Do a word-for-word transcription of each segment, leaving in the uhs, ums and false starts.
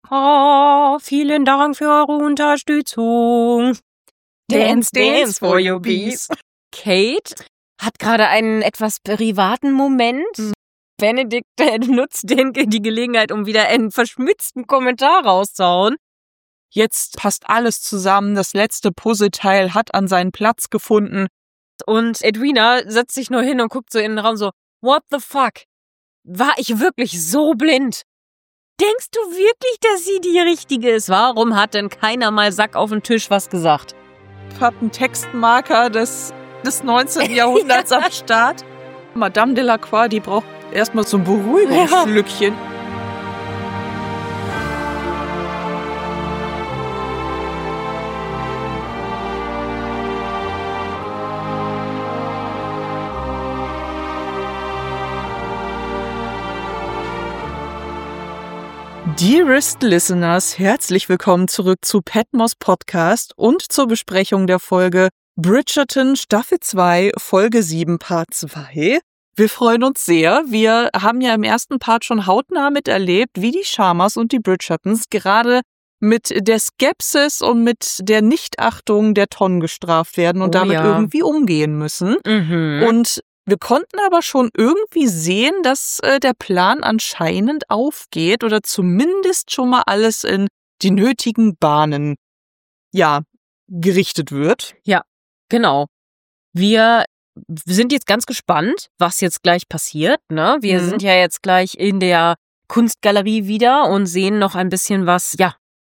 Oh, vielen Dank für eure Unterstützung. Dance, dance for your bees. Kate hat gerade einen etwas privaten Moment. Mhm. Benedict nutzt den, die Gelegenheit, um wieder einen verschmitzten Kommentar rauszuhauen. Jetzt passt alles zusammen. Das letzte Puzzleteil hat an seinen Platz gefunden. Und Edwina setzt sich nur hin und guckt so in den Raum so, what the fuck? War ich wirklich so blind? Denkst du wirklich, dass sie die Richtige ist? Warum hat denn keiner mal Sack auf den Tisch was gesagt? Ich hab einen Textmarker des, des neunzehnten Jahrhunderts am Start. Madame Delacroix, die braucht erstmal so ein Beruhigungsschlückchen. Ja. Dearest Listeners, herzlich willkommen zurück zu Patmos Podcast und zur Besprechung der Folge Bridgerton Staffel zwei, Folge sieben, Part zwei. Wir freuen uns sehr. Wir haben ja im ersten Part schon hautnah miterlebt, wie die Sharmas und die Bridgertons gerade mit der Skepsis und mit der Nichtachtung der Tonne gestraft werden und oh, damit ja. irgendwie umgehen müssen. Mhm. Und wir konnten aber schon irgendwie sehen, dass äh, der Plan anscheinend aufgeht oder zumindest schon mal alles in die nötigen Bahnen, ja, gerichtet wird. Ja, genau. Wir sind jetzt ganz gespannt, was jetzt gleich passiert, ne? Wir mhm. sind ja jetzt gleich in der Kunstgalerie wieder und sehen noch ein bisschen was, ja,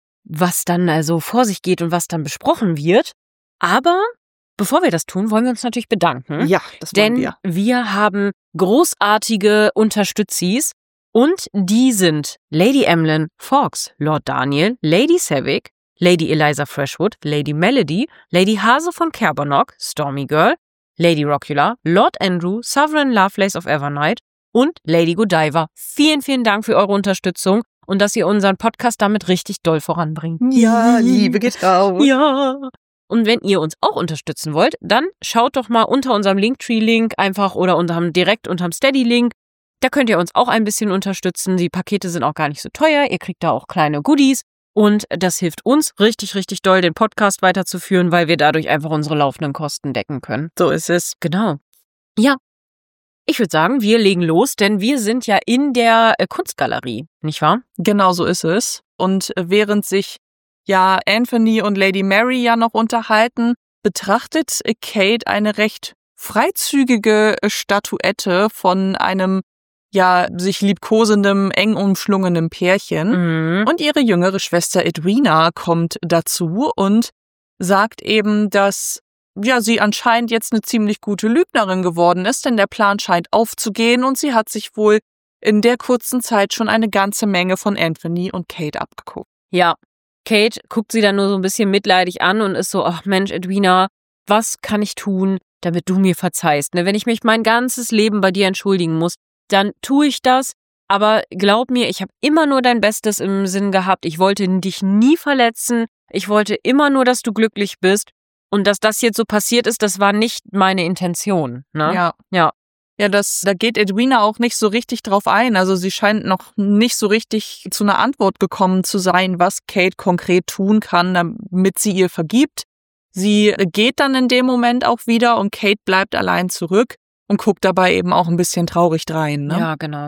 was dann also vor sich geht und was dann besprochen wird. Aber bevor wir das tun, wollen wir uns natürlich bedanken. Ja, das wollen denn wir. Denn wir haben großartige Unterstützis und die sind Lady Emlyn Fox, Lord Daniel, Lady Savick, Lady Eliza Freshwood, Lady Melody, Lady Hase von Kerbennock, Stormy Girl, Lady Rockula, Lord Andrew, Sovereign Lovelace of Evernight und Lady Godiva. Vielen, vielen Dank für eure Unterstützung und dass ihr unseren Podcast damit richtig doll voranbringt. Ja, Liebe geht raus. Ja. Und wenn ihr uns auch unterstützen wollt, dann schaut doch mal unter unserem Linktree-Link einfach oder unterm, direkt unterm Steady-Link. Da könnt ihr uns auch ein bisschen unterstützen. Die Pakete sind auch gar nicht so teuer. Ihr kriegt da auch kleine Goodies. Und das hilft uns richtig, richtig doll, den Podcast weiterzuführen, weil wir dadurch einfach unsere laufenden Kosten decken können. So ist es. Genau. Ja. Ich würde sagen, wir legen los, denn wir sind ja in der Kunstgalerie, nicht wahr? Genau so ist es. Und während sich ja Anthony und Lady Mary ja noch unterhalten, betrachtet Kate eine recht freizügige Statuette von einem ja sich liebkosendem, eng umschlungenem Pärchen. Mhm. Und ihre jüngere Schwester Edwina kommt dazu und sagt eben, dass ja sie anscheinend jetzt eine ziemlich gute Lügnerin geworden ist, denn der Plan scheint aufzugehen und sie hat sich wohl in der kurzen Zeit schon eine ganze Menge von Anthony und Kate abgeguckt. Ja. Kate guckt sie dann nur so ein bisschen mitleidig an und ist so, ach Mensch, Edwina, was kann ich tun, damit du mir verzeihst? Ne? Wenn ich mich mein ganzes Leben bei dir entschuldigen muss, dann tue ich das. Aber glaub mir, ich habe immer nur dein Bestes im Sinn gehabt. Ich wollte dich nie verletzen. Ich wollte immer nur, dass du glücklich bist. Und dass das jetzt so passiert ist, das war nicht meine Intention. Ne? Ja. Ja. Ja, das, da geht Edwina auch nicht so richtig drauf ein. Also sie scheint noch nicht so richtig zu einer Antwort gekommen zu sein, was Kate konkret tun kann, damit sie ihr vergibt. Sie geht dann in dem Moment auch wieder und Kate bleibt allein zurück und guckt dabei eben auch ein bisschen traurig drein. Ne? Ja, genau.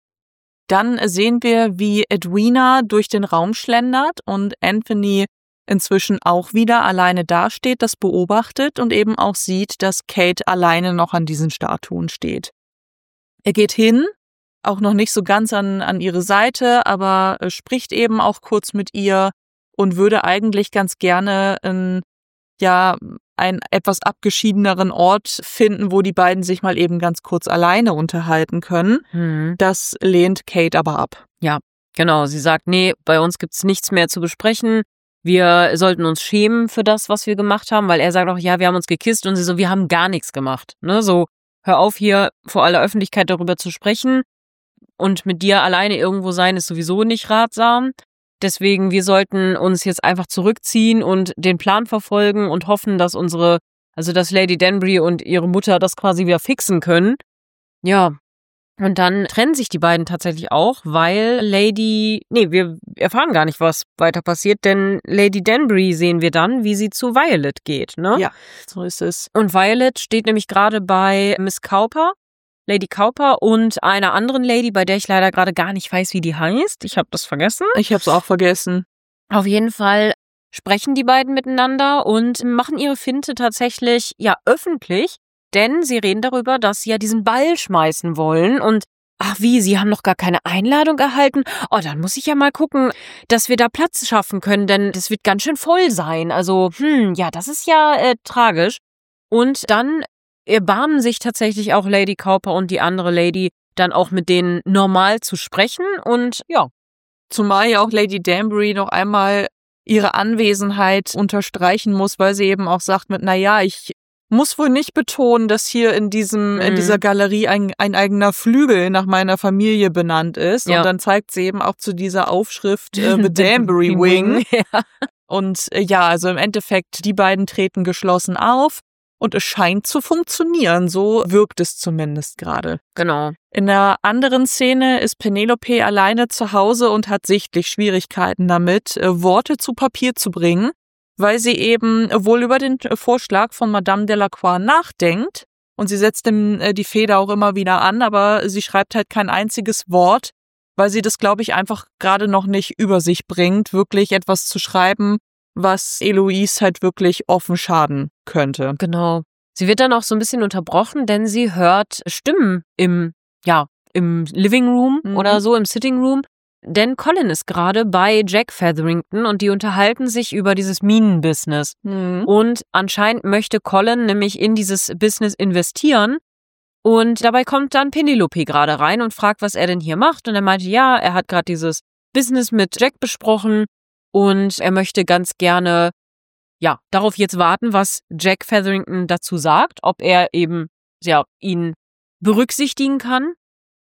Dann sehen wir, wie Edwina durch den Raum schlendert und Anthony inzwischen auch wieder alleine dasteht, das beobachtet und eben auch sieht, dass Kate alleine noch an diesen Statuen steht. Er geht hin, auch noch nicht so ganz an, an ihre Seite, aber spricht eben auch kurz mit ihr und würde eigentlich ganz gerne in, ja, einen etwas abgeschiedeneren Ort finden, wo die beiden sich mal eben ganz kurz alleine unterhalten können. Mhm. Das lehnt Kate aber ab. Ja, genau. Sie sagt, nee, bei uns gibt's nichts mehr zu besprechen. Wir sollten uns schämen für das, was wir gemacht haben, weil er sagt auch, ja, wir haben uns gekisst und sie so, wir haben gar nichts gemacht. Ne, so, hör auf hier vor aller Öffentlichkeit darüber zu sprechen und mit dir alleine irgendwo sein ist sowieso nicht ratsam. Deswegen, wir sollten uns jetzt einfach zurückziehen und den Plan verfolgen und hoffen, dass unsere, also dass Lady Danbury und ihre Mutter das quasi wieder fixen können. Ja, Und dann trennen sich die beiden tatsächlich auch, weil Lady, nee, wir erfahren gar nicht, was weiter passiert, denn Lady Danbury sehen wir dann, wie sie zu Violet geht, ne? Ja, so ist es. Und Violet steht nämlich gerade bei Miss Cowper, Lady Cowper und einer anderen Lady, bei der ich leider gerade gar nicht weiß, wie die heißt. Ich habe das vergessen. Ich habe es auch vergessen. Auf jeden Fall sprechen die beiden miteinander und machen ihre Finte tatsächlich, ja, öffentlich. Denn sie reden darüber, dass sie ja diesen Ball schmeißen wollen und ach wie, sie haben noch gar keine Einladung erhalten? Oh, dann muss ich ja mal gucken, dass wir da Platz schaffen können, denn das wird ganz schön voll sein. Also, hm, ja, das ist ja äh, tragisch. Und dann erbarmen sich tatsächlich auch Lady Cowper und die andere Lady dann auch mit denen normal zu sprechen und ja. Zumal ja auch Lady Danbury noch einmal ihre Anwesenheit unterstreichen muss, weil sie eben auch sagt mit, na ja, ich muss wohl nicht betonen, dass hier in diesem mhm. in dieser Galerie ein, ein eigener Flügel nach meiner Familie benannt ist. Ja. Und dann zeigt sie eben auch zu dieser Aufschrift äh, The Danbury Wing. Ja. Und äh, ja, also im Endeffekt, die beiden treten geschlossen auf und es scheint zu funktionieren. So wirkt es zumindest gerade. Genau. In der anderen Szene ist Penelope alleine zu Hause und hat sichtlich Schwierigkeiten damit, äh, Worte zu Papier zu bringen, weil sie eben wohl über den Vorschlag von Madame Delacroix nachdenkt und sie setzt ihm die Feder auch immer wieder an, aber sie schreibt halt kein einziges Wort, weil sie das, glaube ich, einfach gerade noch nicht über sich bringt, wirklich etwas zu schreiben, was Eloise halt wirklich offen schaden könnte. Genau. Sie wird dann auch so ein bisschen unterbrochen, denn sie hört Stimmen im, ja, im Living Room mhm. oder so, im Sitting Room. Denn Colin ist gerade bei Jack Featherington und die unterhalten sich über dieses Minenbusiness. Mhm. Und anscheinend möchte Colin nämlich in dieses Business investieren. Und dabei kommt dann Penelope gerade rein und fragt, was er denn hier macht. Und er meinte, ja, er hat gerade dieses Business mit Jack besprochen und er möchte ganz gerne, ja, darauf jetzt warten, was Jack Featherington dazu sagt, ob er eben, ja, ihn berücksichtigen kann.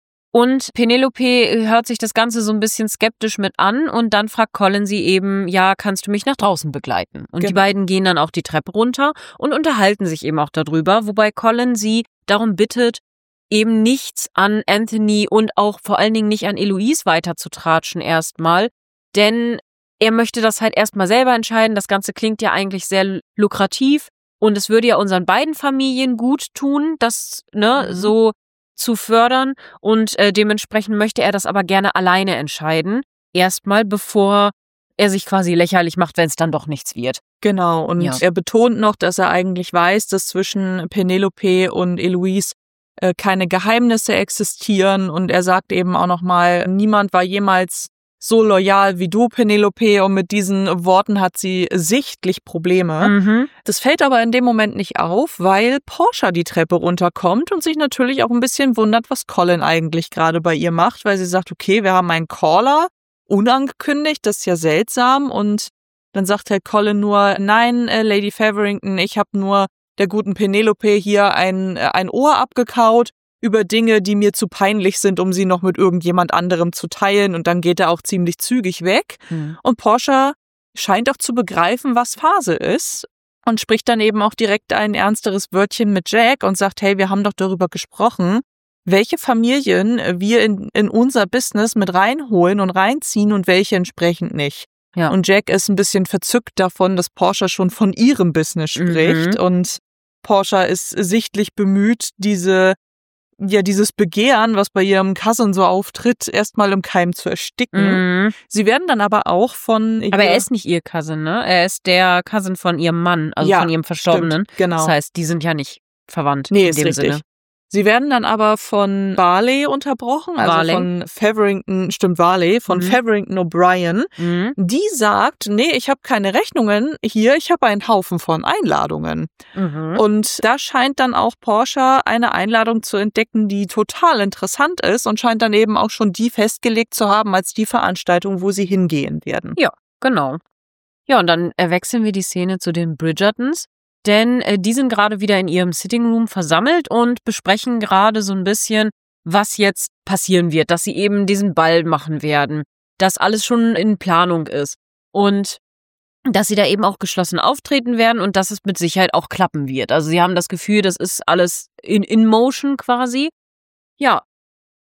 Und Penelope hört sich das Ganze so ein bisschen skeptisch mit an und dann fragt Colin sie eben, ja, kannst du mich nach draußen begleiten? Und genau. Die beiden gehen dann auch die Treppe runter und unterhalten sich eben auch darüber, wobei Colin sie darum bittet, eben nichts an Anthony und auch vor allen Dingen nicht an Eloise weiterzutratschen erstmal, denn er möchte das halt erstmal selber entscheiden. Das Ganze klingt ja eigentlich sehr lukrativ und es würde ja unseren beiden Familien gut tun, das, ne, mhm. so zu fördern und äh, dementsprechend möchte er das aber gerne alleine entscheiden. Erstmal, bevor er sich quasi lächerlich macht, wenn es dann doch nichts wird. Genau, und ja. er betont noch, dass er eigentlich weiß, dass zwischen Penelope und Eloise äh, keine Geheimnisse existieren und er sagt eben auch nochmal, niemand war jemals so loyal wie du, Penelope, und mit diesen Worten hat sie sichtlich Probleme. Mhm. Das fällt aber in dem Moment nicht auf, weil Portia die Treppe runterkommt und sich natürlich auch ein bisschen wundert, was Colin eigentlich gerade bei ihr macht, weil sie sagt, okay, wir haben einen Caller, unangekündigt, das ist ja seltsam, und dann sagt halt Colin nur, nein, äh, Lady Featherington, ich habe nur der guten Penelope hier ein, äh, ein Ohr abgekaut über Dinge, die mir zu peinlich sind, um sie noch mit irgendjemand anderem zu teilen. Und dann geht er auch ziemlich zügig weg. Mhm. Und Portia scheint auch zu begreifen, was Phase ist und spricht dann eben auch direkt ein ernsteres Wörtchen mit Jack und sagt, hey, wir haben doch darüber gesprochen, welche Familien wir in, in unser Business mit reinholen und reinziehen und welche entsprechend nicht. Ja. Und Jack ist ein bisschen verzückt davon, dass Portia schon von ihrem Business spricht. Mhm. Und Portia ist sichtlich bemüht, diese ja dieses Begehren, was bei ihrem Cousin so auftritt, erstmal im Keim zu ersticken. Mhm. Sie werden dann aber auch von... Aber er ist nicht ihr Cousin, ne? Er ist der Cousin von ihrem Mann, also ja, von ihrem Verstorbenen. Stimmt, genau. Das heißt, die sind ja nicht verwandt nee, in ist dem richtig. Sinne. Sie werden dann aber von Varley unterbrochen, also Varley. von Featherington, stimmt Varley, von mhm. Featherington O'Brien. Mhm. Die sagt, nee, ich habe keine Rechnungen hier, ich habe einen Haufen von Einladungen. Mhm. Und da scheint dann auch Portia eine Einladung zu entdecken, die total interessant ist und scheint dann eben auch schon die festgelegt zu haben als die Veranstaltung, wo sie hingehen werden. Ja, genau. Ja, und dann wechseln wir die Szene zu den Bridgertons. Denn äh, die sind gerade wieder in ihrem Sitting Room versammelt und besprechen gerade so ein bisschen, was jetzt passieren wird, dass sie eben diesen Ball machen werden, dass alles schon in Planung ist und dass sie da eben auch geschlossen auftreten werden und dass es mit Sicherheit auch klappen wird. Also sie haben das Gefühl, das ist alles in, in motion quasi. Ja,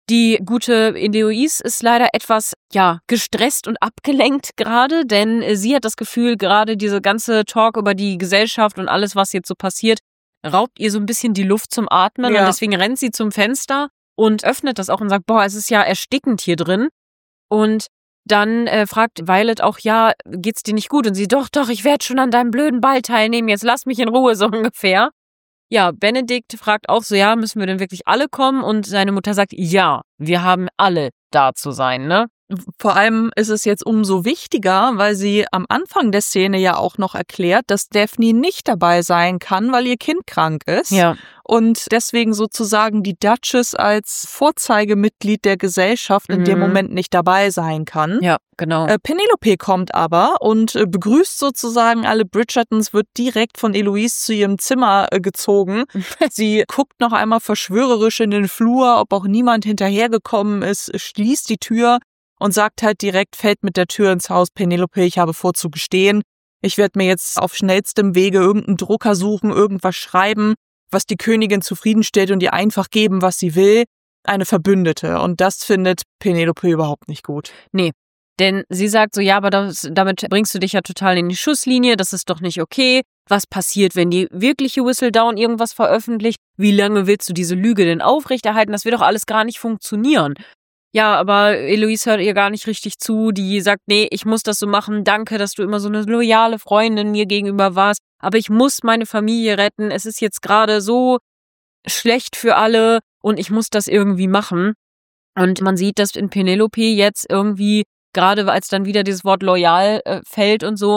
Die gute Eloise ist leider etwas, ja, gestresst und abgelenkt gerade, denn sie hat das Gefühl, gerade diese ganze Talk über die Gesellschaft und alles, was jetzt so passiert, raubt ihr so ein bisschen die Luft zum Atmen. Ja. Und deswegen rennt sie zum Fenster und öffnet das auch und sagt, boah, es ist ja erstickend hier drin. Und dann äh, fragt Violet auch, ja, geht's dir nicht gut? Und sie, doch, doch, ich werde schon an deinem blöden Ball teilnehmen, jetzt lass mich in Ruhe, so ungefähr. Ja, Benedikt fragt auch so, ja, müssen wir denn wirklich alle kommen? Und seine Mutter sagt, ja, wir haben alle da zu sein, ne? Vor allem ist es jetzt umso wichtiger, weil sie am Anfang der Szene ja auch noch erklärt, dass Daphne nicht dabei sein kann, weil ihr Kind krank ist. Ja. Und deswegen sozusagen die Duchess als Vorzeigemitglied der Gesellschaft in Mhm. dem Moment nicht dabei sein kann. Ja, genau. Äh, Penelope kommt aber und äh, begrüßt sozusagen alle Bridgertons, wird direkt von Eloise zu ihrem Zimmer äh, gezogen. Sie guckt noch einmal verschwörerisch in den Flur, ob auch niemand hinterhergekommen ist, schließt die Tür und sagt halt direkt, fällt mit der Tür ins Haus, Penelope, ich habe vor zu gestehen. Ich werde mir jetzt auf schnellstem Wege irgendeinen Drucker suchen, irgendwas schreiben, was die Königin zufriedenstellt und ihr einfach geben, was sie will. Eine Verbündete. Und das findet Penelope überhaupt nicht gut. Nee, denn sie sagt so, ja, aber das, damit bringst du dich ja total in die Schusslinie, das ist doch nicht okay. Was passiert, wenn die wirkliche Whistledown irgendwas veröffentlicht? Wie lange willst du diese Lüge denn aufrechterhalten? Das wird doch alles gar nicht funktionieren. Ja, aber Eloise hört ihr gar nicht richtig zu. Die sagt, nee, ich muss das so machen. Danke, dass du immer so eine loyale Freundin mir gegenüber warst. Aber ich muss meine Familie retten. Es ist jetzt gerade so schlecht für alle und ich muss das irgendwie machen. Und man sieht, dass in Penelope jetzt irgendwie, gerade als dann wieder dieses Wort loyal äh, fällt und so,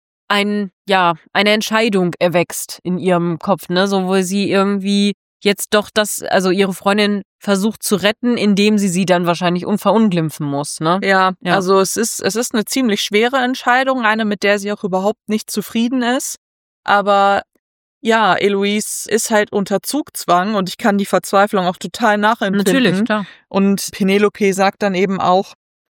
ein, ja, eine Entscheidung erwächst in ihrem Kopf, ne, so, wo sie irgendwie jetzt doch das, also ihre Freundin versucht zu retten, indem sie sie dann wahrscheinlich unverunglimpfen muss, ne? Ja, Ja. also es ist, es ist eine ziemlich schwere Entscheidung, eine, mit der sie auch überhaupt nicht zufrieden ist. Aber ja, Eloise ist halt unter Zugzwang und ich kann die Verzweiflung auch total nachempfinden. Natürlich, klar. Und Penelope sagt dann eben auch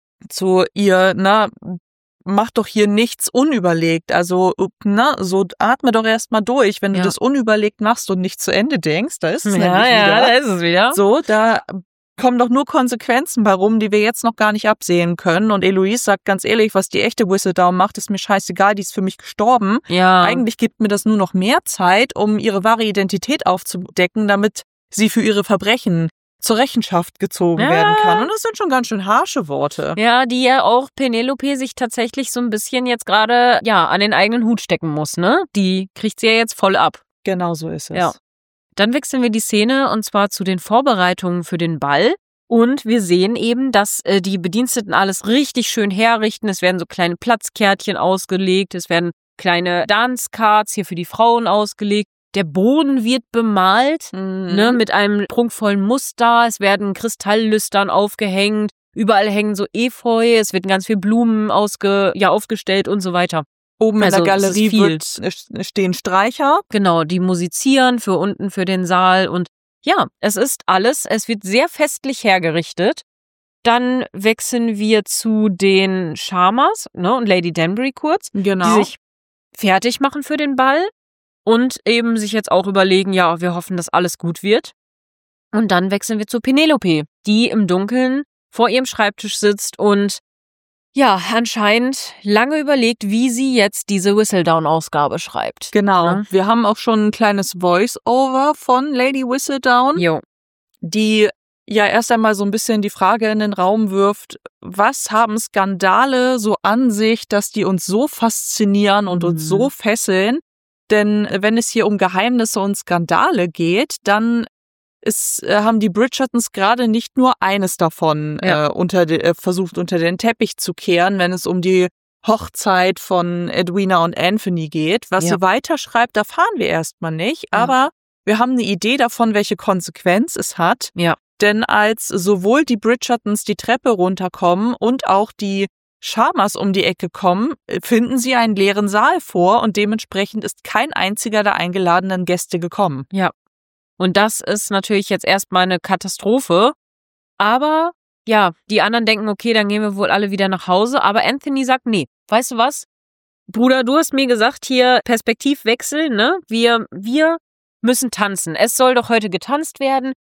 zu ihr, na, mach doch hier nichts unüberlegt. Also, na, so atme doch erstmal durch. Wenn Ja. du das unüberlegt machst und nicht zu Ende denkst, da ist es Ja, nämlich ja, wieder. da ist es wieder. So, da kommen doch nur Konsequenzen bei rum, die wir jetzt noch gar nicht absehen können. Und Eloise sagt ganz ehrlich, was die echte Whistledown macht, ist mir scheißegal, die ist für mich gestorben. Ja. Eigentlich gibt mir das nur noch mehr Zeit, um ihre wahre Identität aufzudecken, damit sie für ihre Verbrechen zur Rechenschaft gezogen Ja. werden kann. Und das sind schon ganz schön harsche Worte. Ja, die ja auch Penelope sich tatsächlich so ein bisschen jetzt gerade, ja, an den eigenen Hut stecken muss, ne? Die kriegt sie ja jetzt voll ab. Genau so ist es. Ja. Dann wechseln wir die Szene und zwar zu den Vorbereitungen für den Ball. Und wir sehen eben, dass äh, die Bediensteten alles richtig schön herrichten. Es werden so kleine Platzkärtchen ausgelegt. Es werden kleine Dance-Cards hier für die Frauen ausgelegt. Der Boden wird bemalt, Mhm. ne, mit einem prunkvollen Muster. Es werden Kristalllüstern aufgehängt. Überall hängen so Efeu. Es werden ganz viel Blumen ausge, ja, aufgestellt und so weiter. Oben in Also, der es ist Galerie viel. wird stehen Streicher. Genau, die musizieren für unten für den Saal und ja, es ist alles, es wird sehr festlich hergerichtet. Dann wechseln wir zu den Sharmas, ne, und Lady Danbury kurz, Genau. die sich fertig machen für den Ball und eben sich jetzt auch überlegen, ja, wir hoffen, dass alles gut wird. Und dann wechseln wir zu Penelope, die im Dunkeln vor ihrem Schreibtisch sitzt und ja, anscheinend lange überlegt, wie sie jetzt diese Whistledown-Ausgabe schreibt. Genau. Ja. Wir haben auch schon ein kleines Voice-Over von Lady Whistledown, Jo. die ja erst einmal so ein bisschen die Frage in den Raum wirft, was haben Skandale so an sich, dass die uns so faszinieren und uns Mhm. so fesseln? Denn wenn es hier um Geheimnisse und Skandale geht, dann ist, äh, haben die Bridgertons gerade nicht nur eines davon Ja. äh, unter de, äh, versucht unter den Teppich zu kehren, wenn es um die Hochzeit von Edwina und Anthony geht. Was Ja. sie weiterschreibt, erfahren wir erstmal nicht, Ja. aber wir haben eine Idee davon, welche Konsequenz es hat. Ja. Denn als sowohl die Bridgertons die Treppe runterkommen und auch die Sharmas um die Ecke kommen, finden sie einen leeren Saal vor und dementsprechend ist kein einziger der eingeladenen Gäste gekommen. Ja. Und das ist natürlich jetzt erstmal eine Katastrophe. Aber ja, die anderen denken, okay, dann gehen wir wohl alle wieder nach Hause. Aber Anthony sagt, nee, weißt du was? Bruder, du hast mir gesagt, hier Perspektivwechsel, ne? Wir, wir müssen tanzen. Es soll doch heute getanzt werden.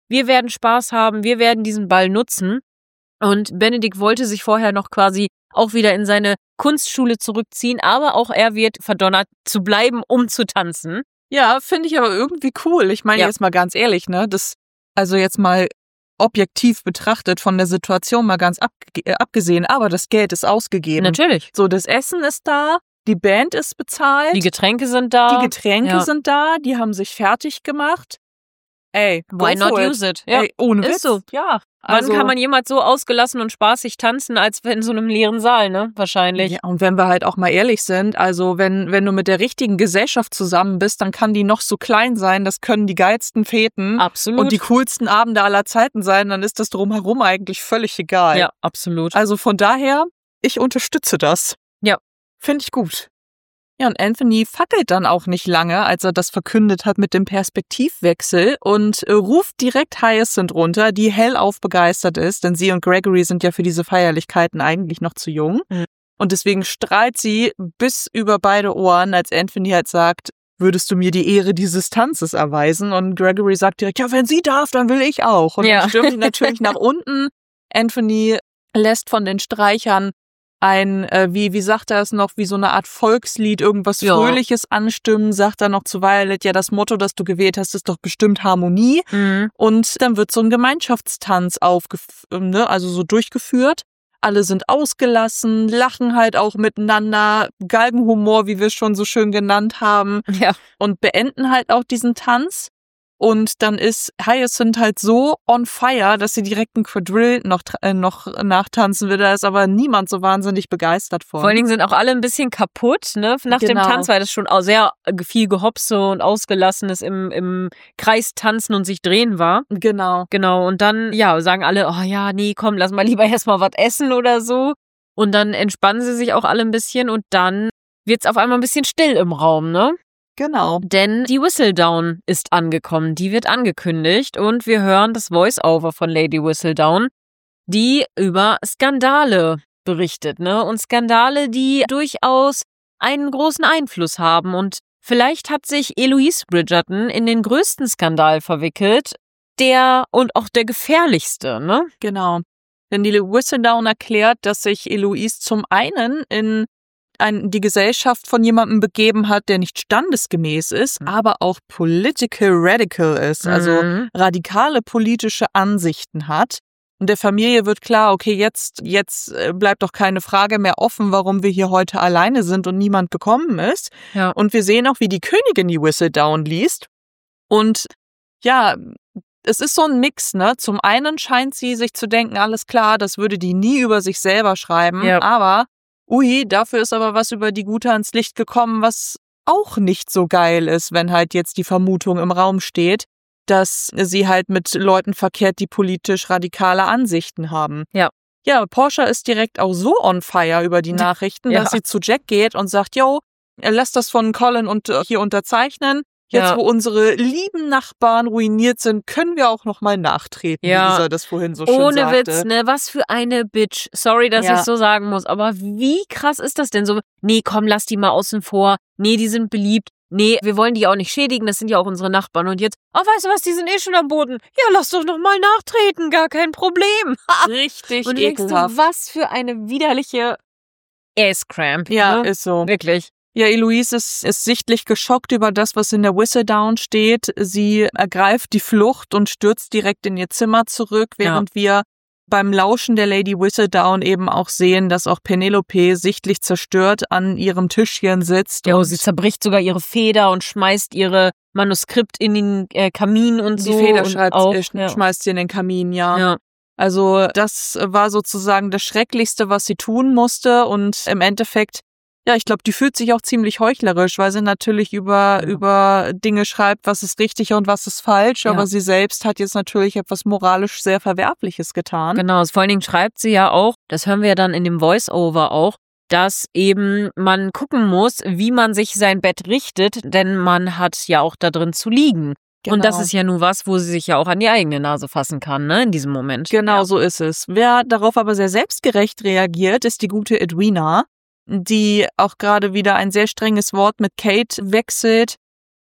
wir werden Spaß haben, wir werden diesen Ball nutzen. Und Benedict wollte sich vorher noch quasi auch wieder in seine Kunstschule zurückziehen, aber auch er wird verdonnert zu bleiben, um zu tanzen. Ja, finde ich aber irgendwie cool. Ich meine Ja. jetzt mal ganz ehrlich, ne, das, also jetzt mal objektiv betrachtet, von der Situation mal ganz abge- äh, abgesehen, aber das Geld ist ausgegeben. Natürlich. So, das Essen ist da, die Band ist bezahlt, Die Getränke sind da. die Getränke Ja. sind da, die haben sich fertig gemacht. Ey, go Why not for it. use it? Ja. Ey, ohne ist Witz. so. Ja. Wann Also, kann man jemals so ausgelassen und spaßig tanzen, als in so einem leeren Saal, ne? Wahrscheinlich. ja, und wenn wir halt auch mal ehrlich sind, also wenn, wenn du mit der richtigen Gesellschaft zusammen bist, dann kann die noch so klein sein, das können die geilsten Feten Absolut. und die coolsten Abende aller Zeiten sein, dann ist das drumherum eigentlich völlig egal. ja, absolut. Also von daher, ich unterstütze das. Ja. Finde ich gut. Ja, und Anthony fackelt dann auch nicht lange, als er das verkündet hat mit dem Perspektivwechsel und äh, ruft direkt Hyacinth runter, die hellauf begeistert ist, denn sie und Gregory sind ja für diese Feierlichkeiten eigentlich noch zu jung. Mhm. Und deswegen strahlt sie bis über beide Ohren, als Anthony halt sagt, würdest du mir die Ehre dieses Tanzes erweisen? Und Gregory sagt direkt, ja, wenn sie darf, dann will ich auch. Und Ja. dann stürmt sie natürlich nach unten. Anthony lässt von den Streichern ein, äh, wie, wie sagt er es noch, wie so eine Art Volkslied, irgendwas Ja. Fröhliches anstimmen, sagt er noch zu Violet, ja, das Motto, das du gewählt hast, ist doch bestimmt Harmonie. Mhm. Und dann wird so ein Gemeinschaftstanz aufgef ne, also so durchgeführt. Alle sind ausgelassen, lachen halt auch miteinander, Galgenhumor, wie wir es schon so schön genannt haben, Ja. und beenden halt auch diesen Tanz. Und dann ist Hyacinth halt so on fire, dass sie direkt einen Quadrille noch, äh, noch nachtanzen will. Da ist aber niemand so wahnsinnig begeistert von. Vor allen Dingen sind auch alle ein bisschen kaputt, ne? Nach Genau. dem Tanz, weil das schon auch sehr viel Gehopse und Ausgelassenes im, im Kreis tanzen und sich drehen war. Genau. Genau. Und dann, ja, sagen alle, oh ja, nee, komm, lass mal lieber erstmal was essen oder so. Und dann entspannen sie sich auch alle ein bisschen und dann wird's auf einmal ein bisschen still im Raum, ne? Genau. Denn die Whistledown ist angekommen, die wird angekündigt und wir hören das Voice-Over von Lady Whistledown, die über Skandale berichtet, ne? Und Skandale, die durchaus einen großen Einfluss haben und vielleicht hat sich Eloise Bridgerton in den größten Skandal verwickelt, der und auch der gefährlichste, ne? Genau. Denn die Whistledown erklärt, dass sich Eloise zum einen in ein, die Gesellschaft von jemandem begeben hat, der nicht standesgemäß ist, Mhm. aber auch political radical ist, also Mhm. radikale politische Ansichten hat. Und der Familie wird klar, okay, jetzt, jetzt äh, bleibt doch keine Frage mehr offen, warum wir hier heute alleine sind und niemand gekommen ist. Ja. Und wir sehen auch, wie die Königin die Whistledown liest. Und ja, es ist so ein Mix, ne? Zum einen scheint sie sich zu denken, alles klar, das würde die nie über sich selber schreiben, Ja. aber ui, dafür ist aber was über die Gute ans Licht gekommen, was auch nicht so geil ist, wenn halt jetzt die Vermutung im Raum steht, dass sie halt mit Leuten verkehrt, die politisch radikale Ansichten haben. Ja. Ja, Portia ist direkt auch so on fire über die Nachrichten, Ja. dass sie zu Jack geht und sagt, yo, lass das von Colin und äh, hier unterzeichnen. Jetzt, Ja. wo unsere lieben Nachbarn ruiniert sind, können wir auch noch mal nachtreten, Ja. wie Lisa das vorhin so schön Ohne sagte. Witz, ne? Was für eine Bitch. Sorry, dass Ja. ich so sagen muss, aber wie krass ist das denn so? Nee, komm, lass die mal außen vor. Nee, die sind beliebt. Nee, wir wollen die auch nicht schädigen, das sind ja auch unsere Nachbarn. Und jetzt, oh, weißt du was, die sind eh schon am Boden. Ja, lass doch noch mal nachtreten, gar kein Problem. Richtig Und denkst ekelhaft. du, was für eine widerliche Ass-Cramp. Ja, ne? ist so. Wirklich. Ja, Eloise ist, ist sichtlich geschockt über das, was in der Whistledown steht. Sie ergreift die Flucht und stürzt direkt in ihr Zimmer zurück, während wir beim Lauschen der Lady Whistledown eben auch sehen, dass auch Penelope sichtlich zerstört an ihrem Tischchen sitzt. Ja, und sie zerbricht sogar ihre Feder und schmeißt ihre Manuskript in den äh, Kamin und die so. Feder und schreibt, auch, äh, sch- ja. schmeißt sie in den Kamin, ja. Ja. Also das war sozusagen das Schrecklichste, was sie tun musste, und im Endeffekt, ja, ich glaube, die fühlt sich auch ziemlich heuchlerisch, weil sie natürlich über, Ja. über Dinge schreibt, was ist richtig und was ist falsch, Ja. aber sie selbst hat jetzt natürlich etwas moralisch sehr Verwerfliches getan. Genau, vor allen Dingen schreibt sie ja auch, das hören wir ja dann in dem Voice-Over auch, dass eben man gucken muss, wie man sich sein Bett richtet, denn man hat ja auch da drin zu liegen. Und das ist ja nun was, wo sie sich ja auch an die eigene Nase fassen kann, ne, in diesem Moment. Genau, Ja. so ist es. Wer darauf aber sehr selbstgerecht reagiert, ist die gute Edwina, die auch gerade wieder ein sehr strenges Wort mit Kate wechselt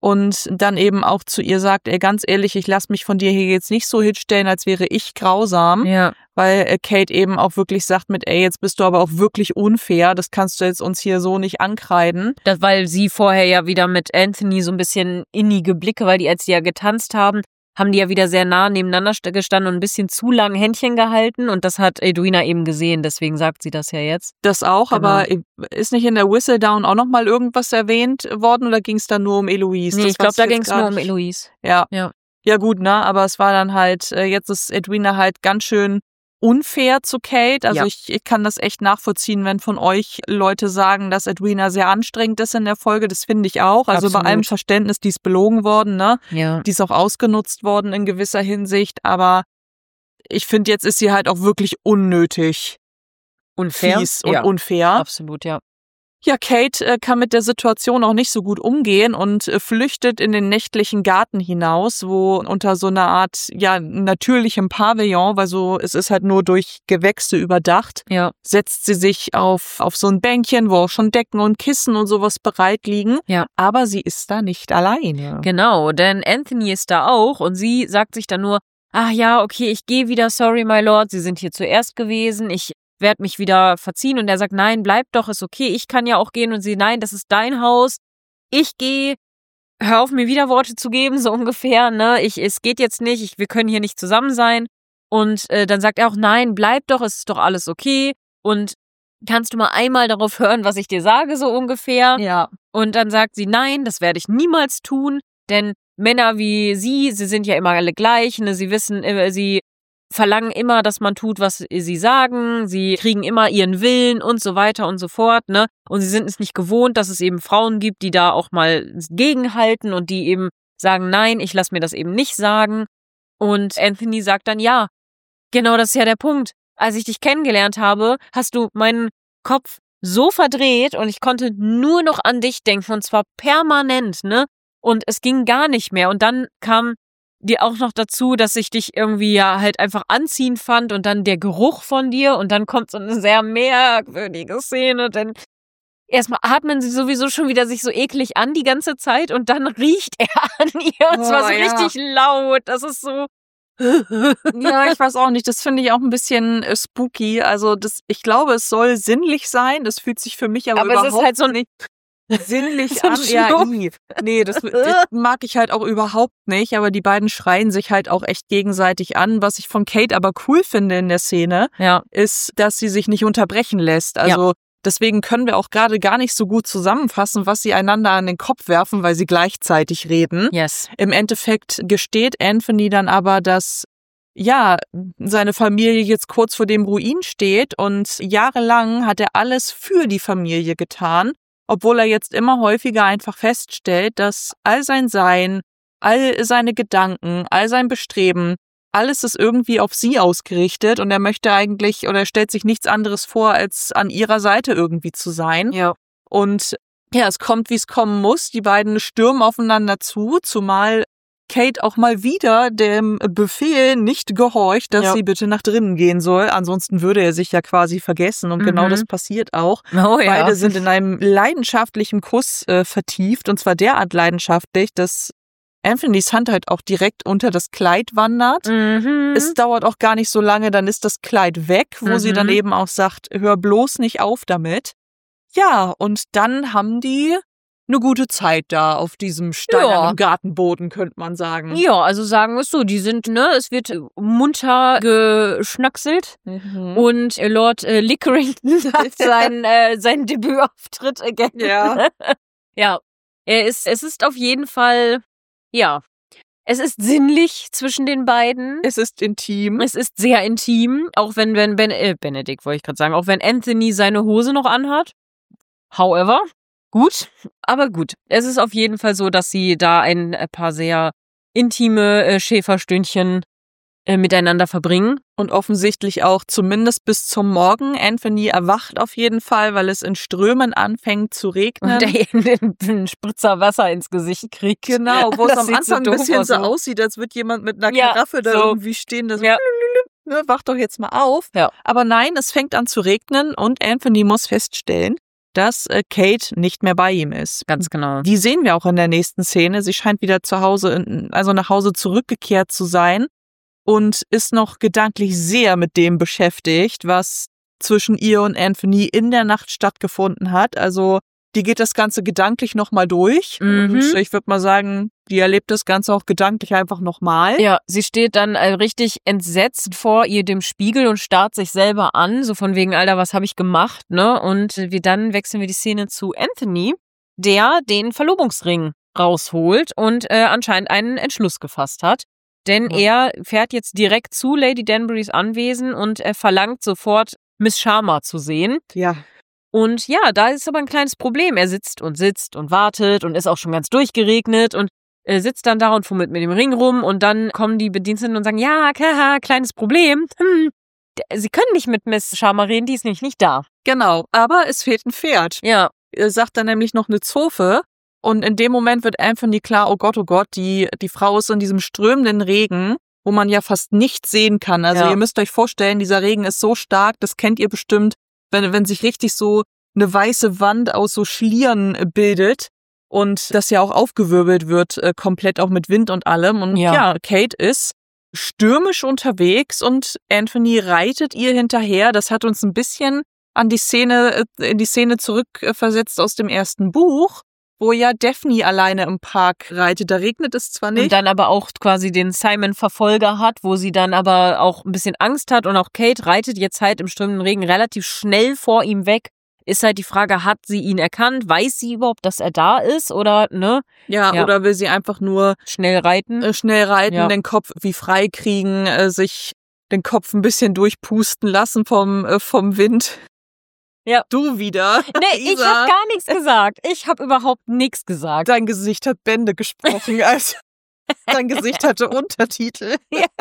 und dann eben auch zu ihr sagt, ey, ganz ehrlich, ich lass mich von dir hier jetzt nicht so hinstellen, als wäre ich grausam, Ja. weil Kate eben auch wirklich sagt mit, ey, jetzt bist du aber auch wirklich unfair, das kannst du jetzt uns hier so nicht ankreiden. Das, weil sie vorher ja wieder mit Anthony so ein bisschen innige Blicke, weil die, als die ja getanzt haben, haben die ja wieder sehr nah nebeneinander gestanden und ein bisschen zu lang Händchen gehalten und das hat Edwina eben gesehen, deswegen sagt sie das ja jetzt. Das auch, Genau. aber ist nicht in der Whistledown auch nochmal irgendwas erwähnt worden oder ging es dann nur um Eloise? Nee, Das ich glaube, weiß da jetzt ging es gar nur um nicht. Eloise. Ja. Ja. Ja gut, ne, aber es war dann halt, äh, jetzt ist Edwina halt ganz schön unfair zu Kate. Also Ja. ich, ich kann das echt nachvollziehen, wenn von euch Leute sagen, dass Edwina sehr anstrengend ist in der Folge. Das finde ich auch. Also Absolut. bei allem Verständnis, die ist belogen worden, ne? Ja. Die ist auch ausgenutzt worden in gewisser Hinsicht. Aber ich finde, jetzt ist sie halt auch wirklich unnötig Unfair. fies und ja. unfair. Absolut, ja. Ja, Kate äh, kann mit der Situation auch nicht so gut umgehen und äh, flüchtet in den nächtlichen Garten hinaus, wo unter so einer Art, ja, natürlichem Pavillon, weil so, es ist halt nur durch Gewächse überdacht, Ja. setzt sie sich auf, auf so ein Bänkchen, wo auch schon Decken und Kissen und sowas bereit liegen. Ja. Aber sie ist da nicht alleine. Genau, denn Anthony ist da auch und sie sagt sich dann nur, ach ja, okay, ich gehe wieder, sorry, my lord, Sie sind hier zuerst gewesen, ich werde mich wieder verziehen. Und er sagt, nein, bleib doch, ist okay, ich kann ja auch gehen. Und sie, nein, das ist dein Haus, ich gehe, hör auf, mir Widerworte zu geben, so ungefähr, ne, ich, es geht jetzt nicht, ich, wir können hier nicht zusammen sein. Und äh, dann sagt er auch, nein, bleib doch, es ist doch alles okay. Und kannst du mal einmal darauf hören, was ich dir sage, so ungefähr. Ja. Und dann sagt sie, nein, das werde ich niemals tun, denn Männer wie sie, sie sind ja immer alle gleich, ne? Sie wissen, äh, sie verlangen immer, dass man tut, was sie sagen, sie kriegen immer ihren Willen und so weiter und so fort, ne? Und sie sind es nicht gewohnt, dass es eben Frauen gibt, die da auch mal gegenhalten und die eben sagen, nein, ich lasse mir das eben nicht sagen. Und Anthony sagt dann, ja, genau, das ist ja der Punkt. Als ich dich kennengelernt habe, hast du meinen Kopf so verdreht und ich konnte nur noch an dich denken und zwar permanent, ne? Und es ging gar nicht mehr. Und dann kam dir auch noch dazu, dass ich dich irgendwie ja halt einfach anziehend fand und dann der Geruch von dir und dann kommt so eine sehr merkwürdige Szene, denn erstmal atmen sie sowieso schon wieder sich so eklig an die ganze Zeit und dann riecht er an ihr und zwar Oh, so ja. richtig laut. Das ist so... Ja, ich weiß auch nicht. Das finde ich auch ein bisschen äh, spooky. Also das, ich glaube, es soll sinnlich sein. Das fühlt sich für mich aber, Aber es überhaupt ist halt so ein... nicht sinnlich so ein an. Ja, Schnuff. i. Nee, das, das mag ich halt auch überhaupt nicht. Aber die beiden schreien sich halt auch echt gegenseitig an. Was ich von Kate aber cool finde in der Szene, Ja. ist, dass sie sich nicht unterbrechen lässt. Also deswegen können wir auch gerade gar nicht so gut zusammenfassen, was sie einander an den Kopf werfen, weil sie gleichzeitig reden. Yes. Im Endeffekt gesteht Anthony dann aber, dass ja, seine Familie jetzt kurz vor dem Ruin steht und jahrelang hat er alles für die Familie getan, obwohl er jetzt immer häufiger einfach feststellt, dass all sein Sein, all seine Gedanken, all sein Bestreben, alles ist irgendwie auf sie ausgerichtet und er möchte eigentlich oder er stellt sich nichts anderes vor, als an ihrer Seite irgendwie zu sein. Ja. Und ja, es kommt, wie es kommen muss. Die beiden stürmen aufeinander zu, zumal Kate auch mal wieder dem Befehl nicht gehorcht, dass Ja. sie bitte nach drinnen gehen soll. Ansonsten würde er sich ja quasi vergessen und Mhm. genau das passiert auch. Oh ja. Beide sind in einem leidenschaftlichen Kuss äh, vertieft und zwar derart leidenschaftlich, dass Anthonys Hand halt auch direkt unter das Kleid wandert. Mhm. Es dauert auch gar nicht so lange, dann ist das Kleid weg, wo Mhm. sie dann eben auch sagt, hör bloß nicht auf damit. Ja, und dann haben die eine gute Zeit da auf diesem steinernen Ja. Gartenboden, könnte man sagen. Ja, also sagen wir es so, die sind, ne, es wird munter geschnackselt Mhm. und äh, Lord äh, Lickerington hat seinen, äh, seinen Debütauftritt again. Ja. Ja, er ist, es ist auf jeden Fall, ja, es ist sinnlich zwischen den beiden. Es ist intim. Es ist sehr intim, auch wenn, wenn ben, äh, Benedict, wollte ich gerade sagen, auch wenn Anthony seine Hose noch anhat. However, gut, aber gut. Es ist auf jeden Fall so, dass sie da ein paar sehr intime äh, Schäferstündchen äh, miteinander verbringen. Und offensichtlich auch zumindest bis zum Morgen. Anthony erwacht auf jeden Fall, weil es in Strömen anfängt zu regnen. Und der ihm den, den Spritzer Wasser ins Gesicht kriegt. Genau, wo es Das am sieht so Anfang ein doof bisschen aus, so ne? aussieht, als würde jemand mit einer Ja, Karaffe da so. irgendwie stehen. Das Ja. ne, wach doch jetzt mal auf. Ja. Aber nein, es fängt an zu regnen und Anthony muss feststellen, dass äh, Kate nicht mehr bei ihm ist. Ganz genau. Die sehen wir auch in der nächsten Szene. Sie scheint wieder zu Hause, also nach Hause zurückgekehrt zu sein und ist noch gedanklich sehr mit dem beschäftigt, was zwischen ihr und Anthony in der Nacht stattgefunden hat. Also die geht das Ganze gedanklich nochmal durch. Mhm. Und ich würde mal sagen, die erlebt das Ganze auch gedanklich einfach nochmal. Ja, sie steht dann äh, richtig entsetzt vor ihr dem Spiegel und starrt sich selber an, so von wegen, Alter, was habe ich gemacht, ne? Und wir dann wechseln wir die Szene zu Anthony, der den Verlobungsring rausholt und äh, anscheinend einen Entschluss gefasst hat. Denn Ja. er fährt jetzt direkt zu Lady Danburys Anwesen und er verlangt sofort, Miss Sharma zu sehen. Ja. Und ja, da ist aber ein kleines Problem. Er sitzt und sitzt und wartet und ist auch schon ganz durchgeregnet und äh, sitzt dann da und fummelt mit dem Ring rum und dann kommen die Bediensteten und sagen, ja, haha, kleines Problem. Hm, d- Sie können nicht mit Miss Sharma reden, die ist nämlich nicht da. Genau, aber es fehlt ein Pferd. Ja, Er sagt dann nämlich noch eine Zofe und in dem Moment wird Anthony klar, oh Gott, oh Gott, die, die Frau ist in diesem strömenden Regen, wo man ja fast nichts sehen kann. Also Ja. ihr müsst euch vorstellen, dieser Regen ist so stark, das kennt ihr bestimmt, wenn, wenn sich richtig so eine weiße Wand aus so Schlieren äh, bildet und das ja auch aufgewirbelt wird, äh, komplett auch mit Wind und allem. Und Ja. ja, Kate ist stürmisch unterwegs und Anthony reitet ihr hinterher. Das hat uns ein bisschen an die Szene, äh, in die Szene zurückversetzt aus dem ersten Buch, wo ja Daphne alleine im Park reitet. Da regnet es zwar nicht. und dann aber auch quasi den Simon-Verfolger hat, wo sie dann aber auch ein bisschen Angst hat und auch Kate reitet jetzt halt im strömenden Regen relativ schnell vor ihm weg. Ist halt die Frage, hat sie ihn erkannt? Weiß sie überhaupt, dass er da ist? Oder, ne? ja, Ja. oder will sie einfach nur Schnell reiten? äh, schnell reiten, Ja. den Kopf wie frei kriegen, äh, sich den Kopf ein bisschen durchpusten lassen vom, äh, vom Wind. Ja. Du wieder. Nee, ich Isa. habe gar nichts gesagt. Ich habe überhaupt nichts gesagt. Dein Gesicht hat Bände gesprochen, also dein Gesicht hatte Untertitel.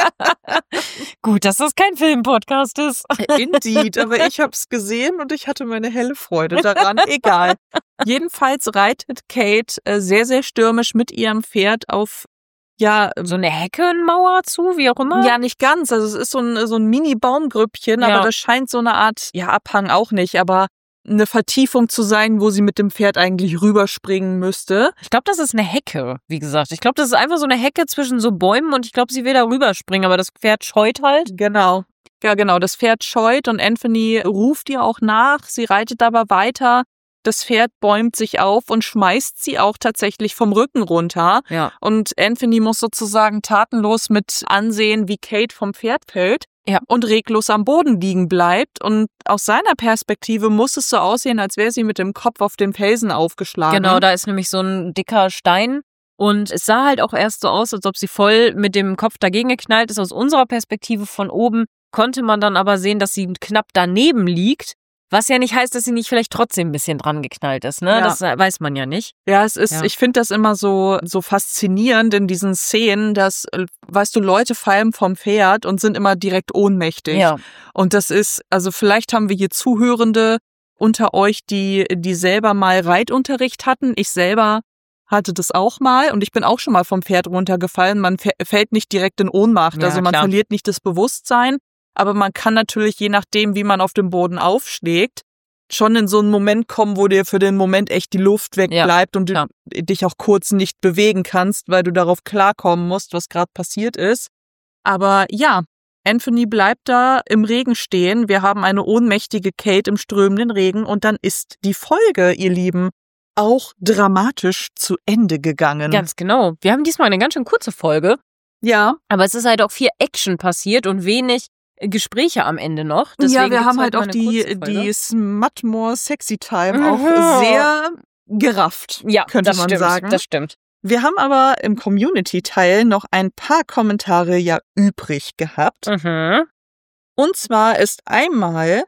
Gut, dass das kein Filmpodcast ist. Indeed, aber ich hab's gesehen und ich hatte meine helle Freude daran. Egal. Jedenfalls reitet Kate äh, sehr, sehr stürmisch mit ihrem Pferd auf, ja, So eine Heckenmauer zu, wie auch immer. ja, nicht ganz. Also es ist so ein, so ein Mini-Baumgrüppchen, Ja. aber das scheint so eine Art, ja, Abhang auch nicht, aber eine Vertiefung zu sein, wo sie mit dem Pferd eigentlich rüberspringen müsste. Ich glaube, das ist eine Hecke, wie gesagt. Ich glaube, das ist einfach so eine Hecke zwischen so Bäumen und ich glaube, sie will da rüberspringen, aber das Pferd scheut halt. Genau. Ja, genau. Das Pferd scheut und Anthony ruft ihr auch nach. Sie reitet aber weiter. Das Pferd bäumt sich auf und schmeißt sie auch tatsächlich vom Rücken runter. Ja. Und Anthony muss sozusagen tatenlos mit ansehen, wie Kate vom Pferd fällt Ja. und reglos am Boden liegen bleibt. Und aus seiner Perspektive muss es so aussehen, als wäre sie mit dem Kopf auf den Felsen aufgeschlagen. Genau, da ist nämlich so ein dicker Stein. Und es sah halt auch erst so aus, als ob sie voll mit dem Kopf dagegen geknallt ist. Aus unserer Perspektive von oben konnte man dann aber sehen, dass sie knapp daneben liegt. Was ja nicht heißt, dass sie nicht vielleicht trotzdem ein bisschen dran geknallt ist, ne? Ja. Das weiß man ja nicht. Ja, es ist, Ja. ich finde das immer so, so faszinierend in diesen Szenen, dass, äh, weißt du, Leute fallen vom Pferd und sind immer direkt ohnmächtig. Ja. Und das ist, also vielleicht haben wir hier Zuhörende unter euch, die, die selber mal Reitunterricht hatten. Ich selber hatte das auch mal und ich bin auch schon mal vom Pferd runtergefallen. Man fä- fällt nicht direkt in Ohnmacht, Ja, also man klar. verliert nicht das Bewusstsein, aber man kann natürlich, je nachdem, wie man auf dem Boden aufschlägt, schon in so einen Moment kommen, wo dir für den Moment echt die Luft wegbleibt und du klar. dich auch kurz nicht bewegen kannst, weil du darauf klarkommen musst, was gerade passiert ist. Aber ja, Anthony bleibt da im Regen stehen. Wir haben eine ohnmächtige Kate im strömenden Regen und dann ist die Folge, ihr Lieben, auch dramatisch zu Ende gegangen. Ganz genau. Wir haben diesmal eine ganz schön kurze Folge, ja. aber es ist halt auch viel Action passiert und wenig Gespräche am Ende noch. Deswegen ja, wir gibt's haben heute halt mal auch eine die, kurze Folge. die Smutmore Sexy Time Mhm. auch sehr gerafft, ja, könnte das man stimmt, sagen. Das stimmt. Wir haben aber im Community-Teil noch ein paar Kommentare ja übrig gehabt. Mhm. Und zwar ist einmal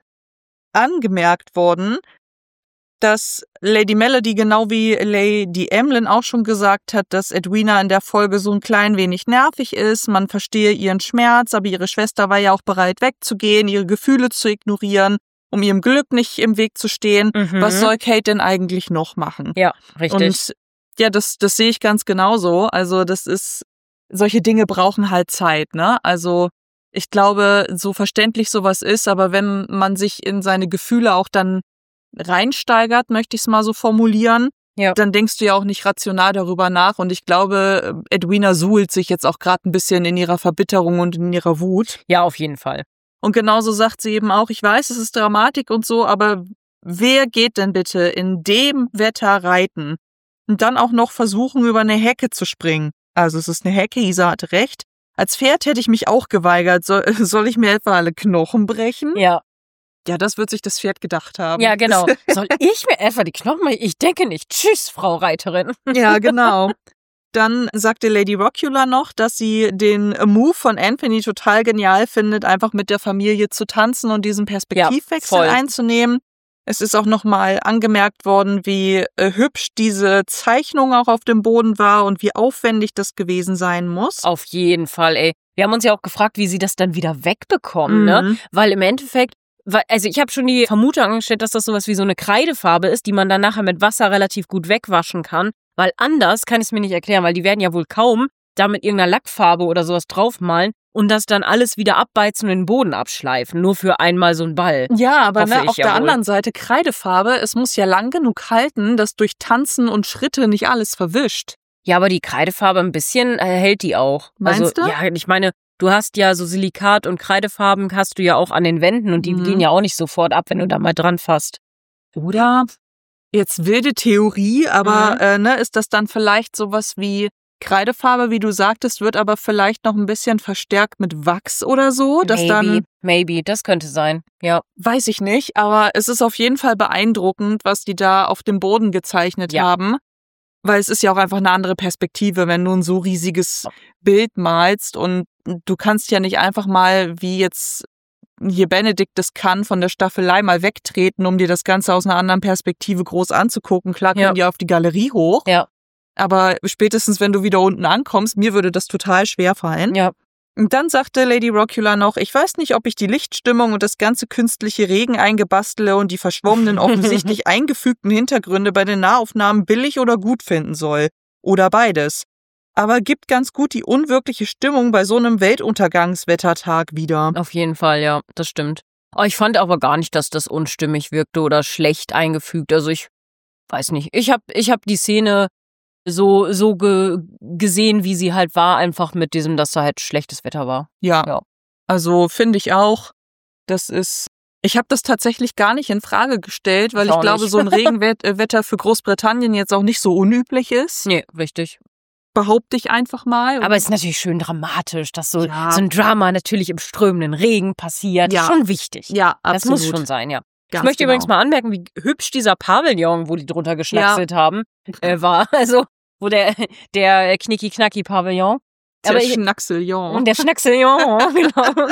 angemerkt worden, dass Lady Melody genau wie Lady Emlyn auch schon gesagt hat, dass Edwina in der Folge so ein klein wenig nervig ist. Man verstehe ihren Schmerz, aber ihre Schwester war ja auch bereit wegzugehen, ihre Gefühle zu ignorieren, um ihrem Glück nicht im Weg zu stehen. Mhm. Was soll Kate denn eigentlich noch machen? Ja, richtig. Und ja, das, das sehe ich ganz genauso. Also das ist, solche Dinge brauchen halt Zeit, ne? Also ich glaube, so verständlich sowas ist, aber wenn man sich in seine Gefühle auch dann reinsteigert, möchte ich es mal so formulieren, Ja. dann denkst du ja auch nicht rational darüber nach. Und ich glaube, Edwina suhlt sich jetzt auch gerade ein bisschen in ihrer Verbitterung und in ihrer Wut. Ja, auf jeden Fall. Und genauso sagt sie eben auch, ich weiß, es ist Dramatik und so, aber wer geht denn bitte in dem Wetter reiten? Und dann auch noch versuchen, über eine Hecke zu springen. Also es ist eine Hecke, Isa hatte recht. Als Pferd hätte ich mich auch geweigert. Soll, soll ich mir etwa alle Knochen brechen? Ja. Ja, das wird sich das Pferd gedacht haben. Ja, genau. Soll ich mir etwa die Knochen machen? Ich denke nicht. Tschüss, Frau Reiterin. Ja, genau. Dann sagte Lady Rockula noch, dass sie den Move von Anthony total genial findet, einfach mit der Familie zu tanzen und diesen Perspektivwechsel Ja, voll. einzunehmen. Es ist auch nochmal angemerkt worden, wie äh, hübsch diese Zeichnung auch auf dem Boden war und wie aufwendig das gewesen sein muss. Auf jeden Fall, ey. Wir haben uns ja auch gefragt, wie sie das dann wieder wegbekommen, ne? Mhm. Weil im Endeffekt, weil, also ich habe schon die Vermutung angestellt, dass das sowas wie so eine Kreidefarbe ist, die man dann nachher mit Wasser relativ gut wegwaschen kann. Weil anders kann ich es mir nicht erklären, weil die werden ja wohl kaum da mit irgendeiner Lackfarbe oder sowas draufmalen und das dann alles wieder abbeizen und den Boden abschleifen. Nur für einmal so einen Ball. Ja, aber Hoffe ne, ich auf der ja wohl. anderen Seite Kreidefarbe, es muss ja lang genug halten, dass durch Tanzen und Schritte nicht alles verwischt. Ja, aber die Kreidefarbe ein bisschen äh, hält die auch. Meinst also, du? Ja, ich meine, du hast ja so Silikat- und Kreidefarben hast du ja auch an den Wänden und die Mhm. gehen ja auch nicht sofort ab, wenn du da mal dran fasst. Oder jetzt wilde Theorie, aber Mhm. äh, ne, ist das dann vielleicht sowas wie Kreidefarbe, wie du sagtest, wird aber vielleicht noch ein bisschen verstärkt mit Wachs oder so, dass maybe, dann, maybe, das könnte sein. Ja, weiß ich nicht, aber es ist auf jeden Fall beeindruckend, was die da auf dem Boden gezeichnet Ja. haben, weil es ist ja auch einfach eine andere Perspektive, wenn du ein so riesiges Bild malst und du kannst ja nicht einfach mal, wie jetzt hier Benedikt das kann, von der Staffelei mal wegtreten, um dir das Ganze aus einer anderen Perspektive groß anzugucken. Klar können Ja. die auf die Galerie hoch, ja, aber spätestens, wenn du wieder unten ankommst, mir würde das total schwer fallen. ja. Und dann sagte Lady Rockula noch, ich weiß nicht, ob ich die Lichtstimmung und das ganze künstliche Regen eingebastele und die verschwommenen, offensichtlich eingefügten Hintergründe bei den Nahaufnahmen billig oder gut finden soll. Oder beides. Aber gibt ganz gut die unwirkliche Stimmung bei so einem Weltuntergangswettertag wieder. Auf jeden Fall, ja, das stimmt. Aber ich fand aber gar nicht, dass das unstimmig wirkte oder schlecht eingefügt. Also ich weiß nicht. Ich habe ich hab die Szene so so ge gesehen, wie sie halt war, einfach mit diesem, dass da halt schlechtes Wetter war. Ja, Ja. also finde ich auch, das ist, ich habe das tatsächlich gar nicht in Frage gestellt, weil Ich ich auch glaube, nicht. so ein Regenwetter für Großbritannien jetzt auch nicht so unüblich ist. Nee, richtig. Behaupte ich einfach mal. Aber es ist natürlich schön dramatisch, dass so, Ja. so ein Drama natürlich im strömenden Regen passiert. Ja. Schon wichtig. Ja, Das absolut. muss schon sein, ja. Ganz ich möchte genau. übrigens mal anmerken, wie hübsch dieser Pavillon, wo die drunter geschnackselt haben, äh, war. Also, wo der, der Knicki-Knacki-Pavillon. Der Aber ich, Schnackselion. der Schnackselion, genau.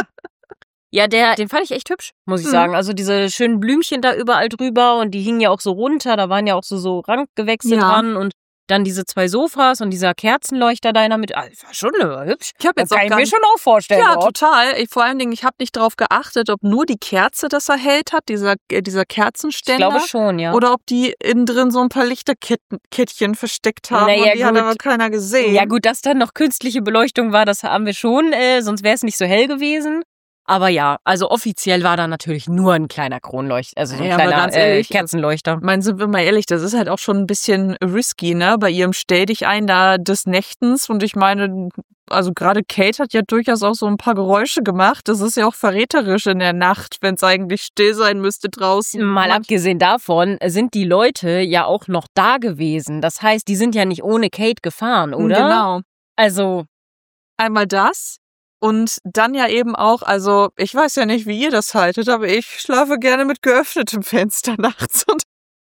Ja, der, den fand ich echt hübsch, muss ich Mhm. sagen. Also diese schönen Blümchen da überall drüber und die hingen ja auch so runter, da waren ja auch so, so Rankgewächse Ja. dran und dann diese zwei Sofas und dieser Kerzenleuchter da in der Mitte. Ah, das war schon äh, hübsch. Ich habe Das jetzt auch kann ich gar mir nicht, schon auch vorstellen. ja, dort. total. Ich, vor allen Dingen, ich habe nicht darauf geachtet, ob nur die Kerze das erhellt hat, dieser, äh, dieser Ich Kerzenständer. glaube schon, ja. Oder ob die innen drin so ein paar Lichterkettchen versteckt haben Naja, und die hat gut. aber keiner gesehen. Ja gut, dass dann noch künstliche Beleuchtung war, das haben wir schon, äh, sonst wäre es nicht so hell gewesen. Aber ja, also offiziell war da natürlich nur ein kleiner Kronleuchter, also so ein Ja, aber kleiner ganz äh, ehrlich, Kerzenleuchter. Ich meine, sind wir mal ehrlich, das ist halt auch schon ein bisschen risky, ne? Bei ihrem Stell dich ein da des Nächtens. Und ich meine, also gerade Kate hat ja durchaus auch so ein paar Geräusche gemacht. Das ist ja auch verräterisch in der Nacht, wenn es eigentlich still sein müsste draußen. Mal Manch- abgesehen davon sind die Leute ja auch noch da gewesen. Das heißt, die sind ja nicht ohne Kate gefahren, oder? Genau. Also, Einmal das. Und dann ja eben auch, also ich weiß ja nicht, wie ihr das haltet, aber ich schlafe gerne mit geöffnetem Fenster nachts. Und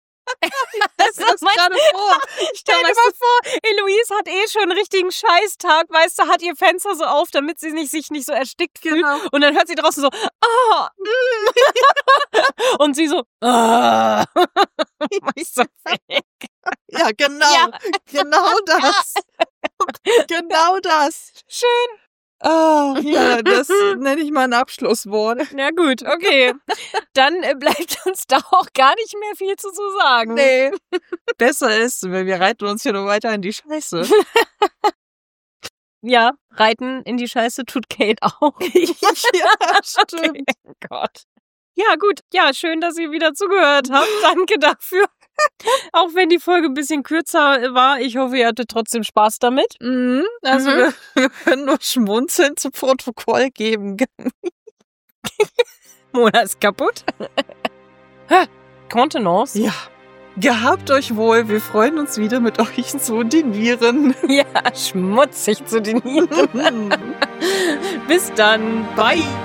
das ist Mein- gerade vor. stell dir weißt mal vor, Eloise hat eh schon einen richtigen Scheißtag, weißt du, hat ihr Fenster so auf, damit sie nicht, sich nicht so erstickt fühlt. Genau. Und dann hört sie draußen so, ah, mm. Und sie so, ah. Ich so, Ja, genau. Ja. Genau das. Genau das. schön. Ah, ja, das nenne ich mal ein Abschlusswort. Na gut, okay. Dann äh, bleibt uns da auch gar nicht mehr viel zu, zu sagen. Nee. Besser ist, weil wir reiten uns hier nur weiter in die Scheiße. Ja, reiten in die Scheiße tut Kate auch. Ja, stimmt. Okay. Oh Gott. Ja, gut. Ja, schön, dass ihr wieder zugehört habt. Danke dafür. Auch wenn die Folge ein bisschen kürzer war. Ich hoffe, ihr hattet trotzdem Spaß damit. Mhm, also Mhm. wir, wir können nur schmunzeln zu Protokoll geben. Mona ist kaputt. Kontenance. Ja, gehabt euch wohl. Wir freuen uns wieder, mit euch zu dinieren. Ja, schmutzig zu dinieren. Bis dann. Bye.